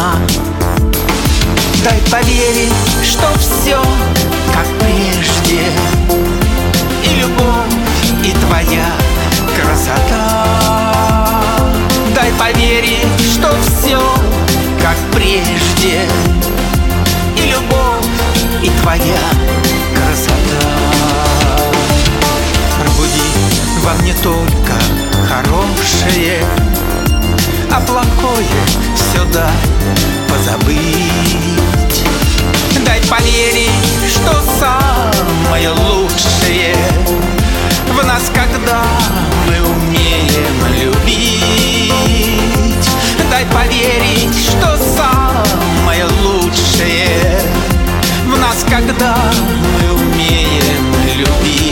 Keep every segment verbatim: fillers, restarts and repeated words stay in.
одна. Дай поверить, что все как прежде, и любовь, и твоя красота. Дай поверить, что все как прежде, и любовь, и твоя красота. Пробуди во мне только хорошее, а плохое все дай позабыть. Дай поверить, что самое лучшее в нас, когда мы умеем любить. Дай поверить, что самое лучшее в нас, когда мы умеем любить.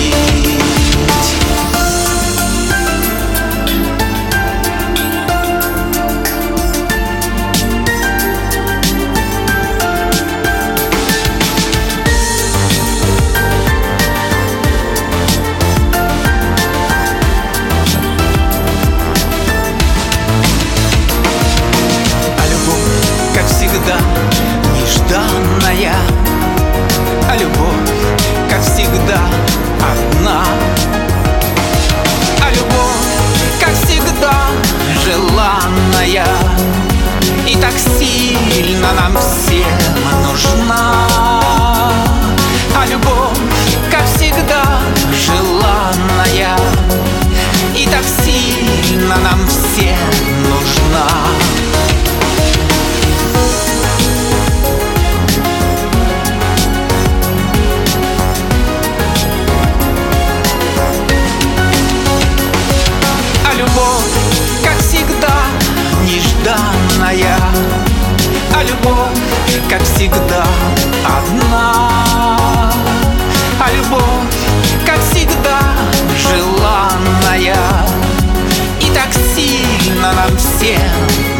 Нежданная, а любовь, как всегда, одна. А любовь, как всегда, желанная, и так сильно нам всем нужна. А любовь, как всегда, желанная, и так сильно нам всем нужна. Нежданная, а любовь, как всегда, одна. А любовь, как всегда, желанная, и так сильно нам всем